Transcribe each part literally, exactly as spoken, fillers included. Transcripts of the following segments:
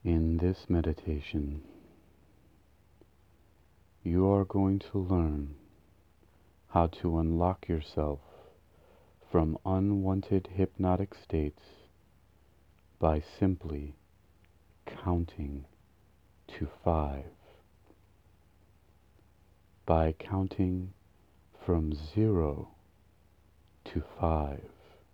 In this meditation, you are going to learn how to unlock yourself from unwanted hypnotic states by simply counting to five. By counting from zero to five.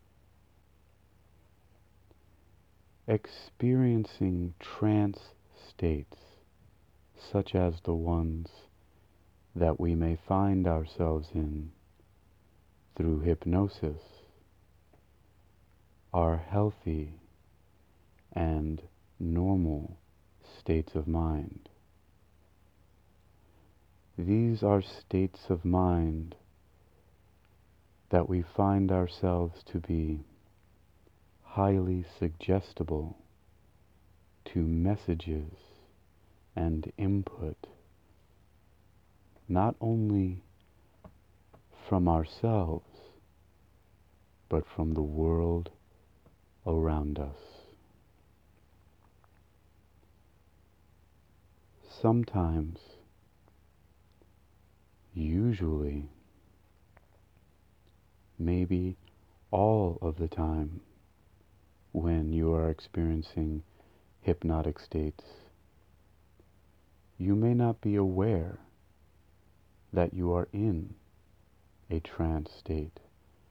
Experiencing trance states such as the ones that we may find ourselves in through hypnosis are healthy and normal states of mind. These are states of mind that we find ourselves to be highly suggestible to messages and input, not only from ourselves, but from the world around us. Sometimes, usually, maybe all of the time, when you are experiencing hypnotic states, you may not be aware that you are in a trance state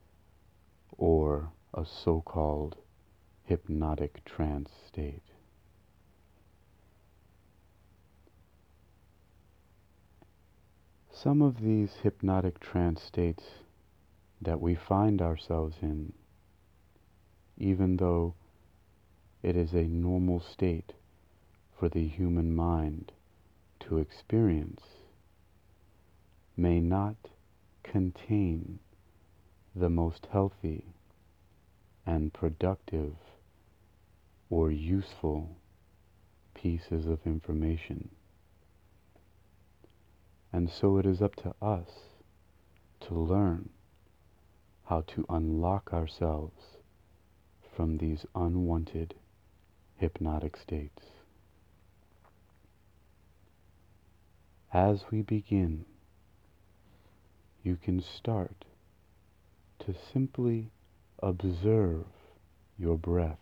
or a so-called hypnotic trance state. Some of these hypnotic trance states that we find ourselves in, even though it is a normal state for the human mind to experience, may not contain the most healthy and productive or useful pieces of information. And so it is up to us to learn how to unlock ourselves from these unwanted hypnotic states. As we begin, you can start to simply observe your breath.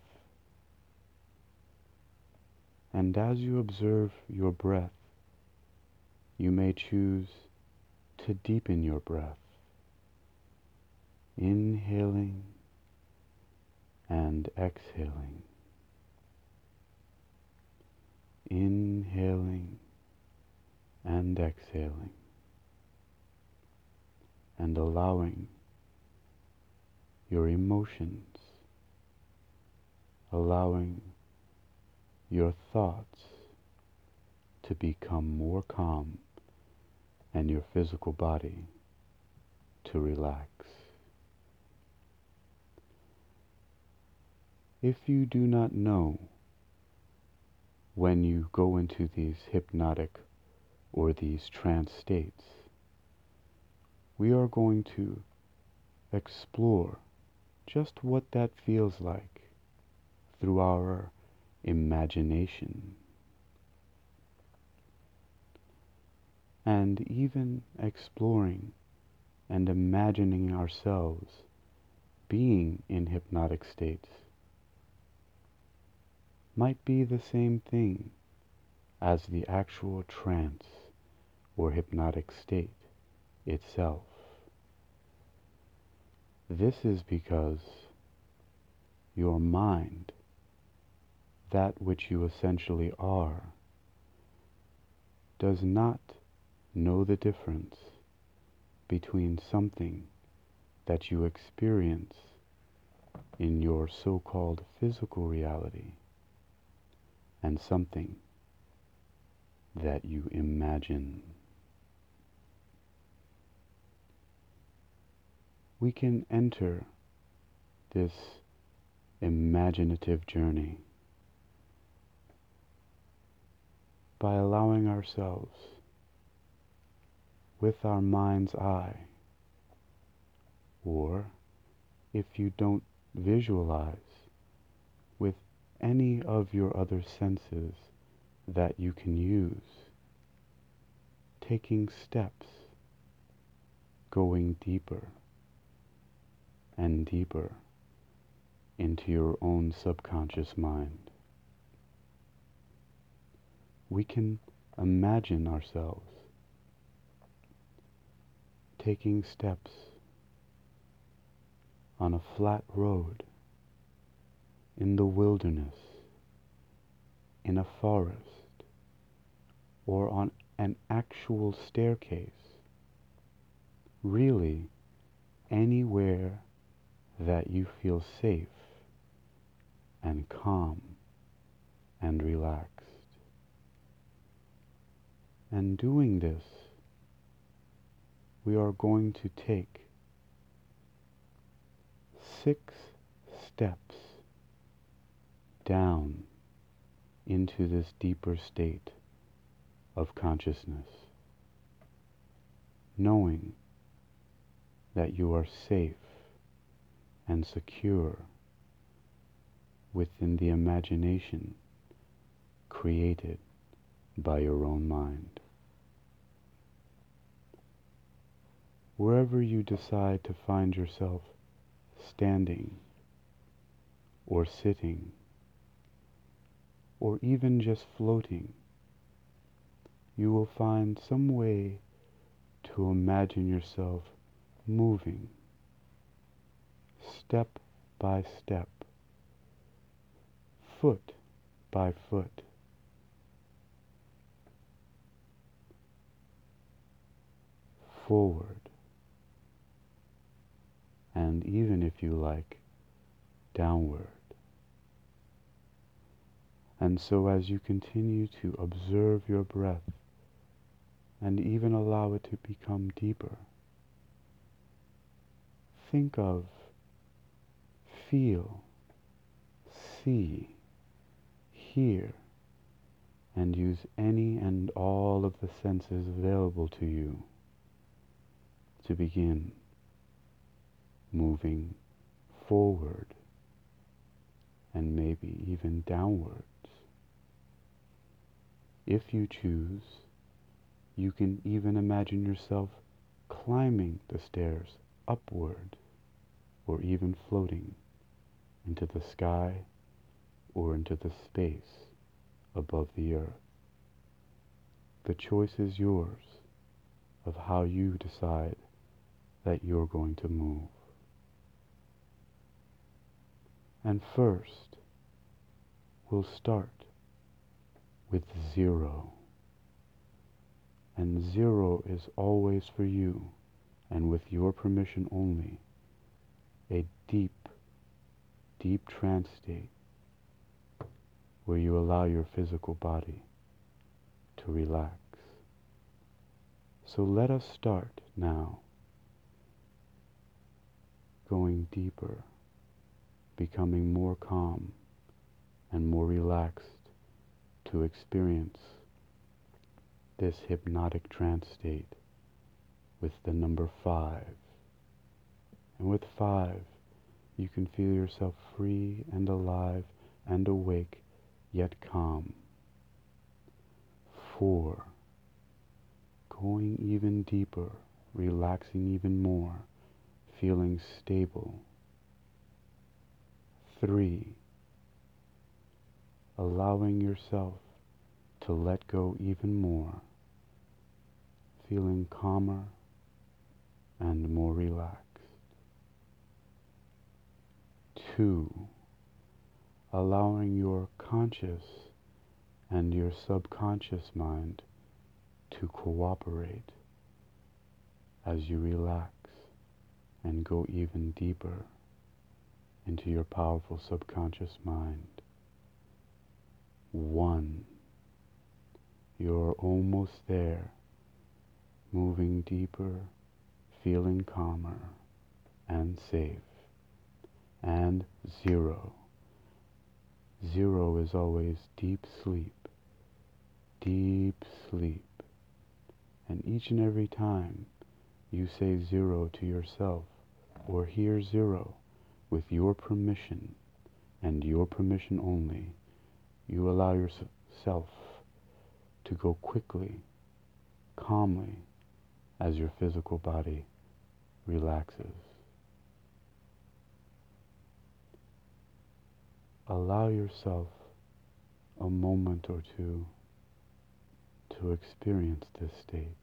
And as you observe your breath, you may choose to deepen your breath, inhaling and exhaling, inhaling and exhaling, and allowing your emotions, allowing your thoughts to become more calm and your physical body to relax. If you do not know when you go into these hypnotic or these trance states, we are going to explore just what that feels like through our imagination, and even exploring and imagining ourselves being in hypnotic states might be the same thing as the actual trance or hypnotic state itself. This is because your mind, that which you essentially are, does not know the difference between something that you experience in your so-called physical reality and something that you imagine. We can enter this imaginative journey by allowing ourselves, with our mind's eye, or if you don't visualize, with any of your other senses that you can use, taking steps, going deeper and deeper into your own subconscious mind. We can imagine ourselves taking steps on a flat road, in the wilderness, in a forest, or on an actual staircase, really anywhere that you feel safe and calm and relaxed. And doing this, we are going to take six steps down into this deeper state of consciousness, knowing that you are safe and secure within the imagination created by your own mind. Wherever you decide to find yourself standing or sitting or even just floating, you will find some way to imagine yourself moving step by step, foot by foot, forward, and even if you like, downward. And so as you continue to observe your breath and even allow it to become deeper, think of, feel, see, hear, and use any and all of the senses available to you to begin moving forward and maybe even downwards. If you choose, you can even imagine yourself climbing the stairs upward, or even floating into the sky or into the space above the earth. The choice is yours of how you decide that you're going to move. And first, we'll start with zero. And zero is always for you, and with your permission only, a deep, deep trance state where you allow your physical body to relax. So let us start now, going deeper, becoming more calm and more relaxed to experience this hypnotic trance state with the number five. And with five, you can feel yourself free and alive and awake, yet calm. Four, going even deeper, relaxing even more, feeling stable. Three, allowing yourself to let go even more, feeling calmer and more relaxed. Two, allowing your conscious and your subconscious mind to cooperate as you relax and go even deeper into your powerful subconscious mind. One, you're almost there, moving deeper, feeling calmer and safe. And zero. Zero is always deep sleep, deep sleep. And each and every time you say zero to yourself or hear zero with your permission and your permission only, you allow yourself to go quickly, calmly, as your physical body relaxes. Allow yourself a moment or two to experience this state,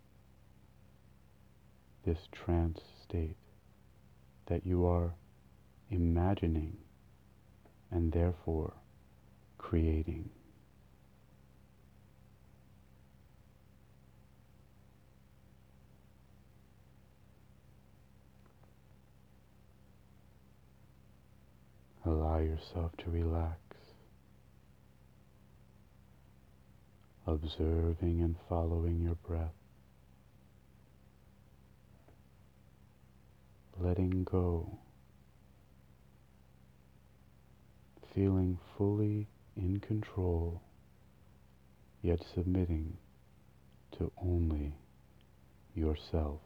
this trance state that you are imagining and therefore creating. Allow yourself to relax, observing and following your breath, letting go, feeling fully in control, yet submitting to only yourself.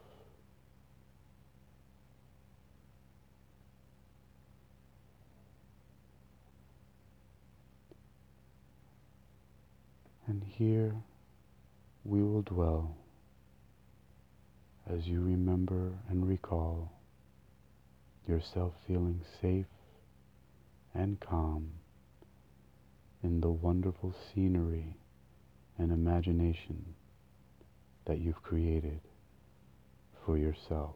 And here we will dwell as you remember and recall yourself feeling safe and calm in the wonderful scenery and imagination that you've created for yourself.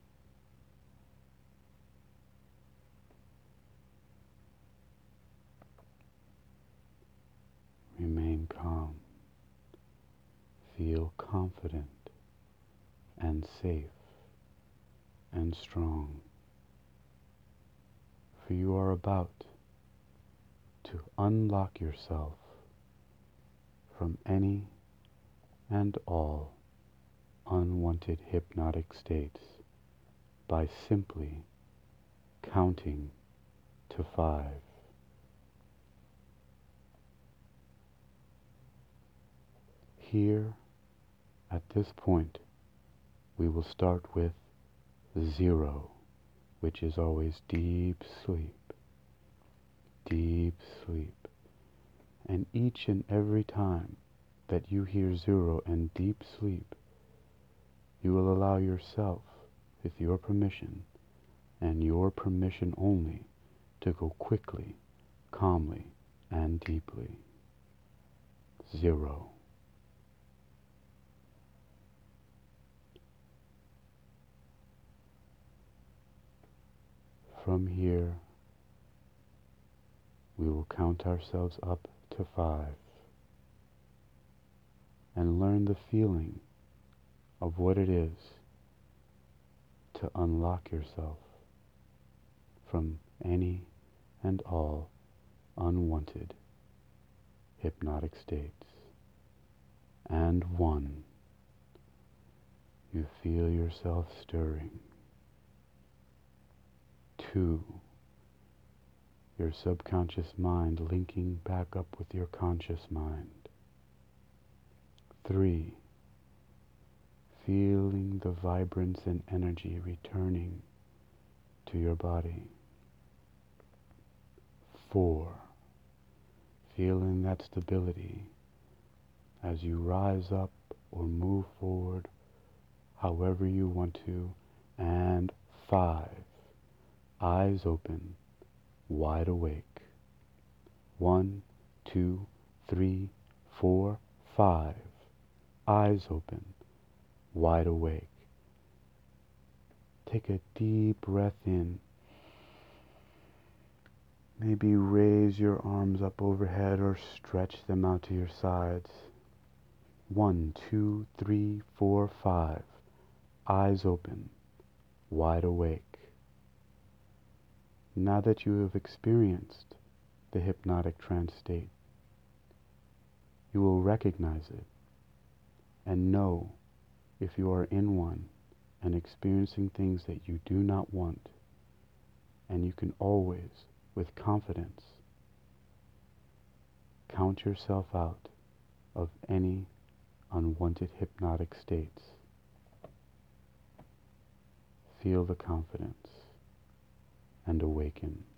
Remain calm. Feel confident and safe and strong, for you are about to unlock yourself from any and all unwanted hypnotic states by simply counting to five. Here, at this point, we will start with zero, which is always deep sleep, deep sleep. And each and every time that you hear zero and deep sleep, you will allow yourself, with your permission, and your permission only, to go quickly, calmly, and deeply. Zero. From here, we will count ourselves up to five and learn the feeling of what it is to unlock yourself from any and all unwanted hypnotic states. And one, you feel yourself stirring. Two, your subconscious mind linking back up with your conscious mind. Three, feeling the vibrance and energy returning to your body. Four, feeling that stability as you rise up or move forward however you want to. And five, eyes open, wide awake. One, two, three, four, five. Eyes open, wide awake. Take a deep breath in. Maybe raise your arms up overhead or stretch them out to your sides. One, two, three, four, five. Eyes open, wide awake. Now that you have experienced the hypnotic trance state, you will recognize it and know if you are in one and experiencing things that you do not want. And you can always, with confidence, count yourself out of any unwanted hypnotic states. Feel the confidence and awaken.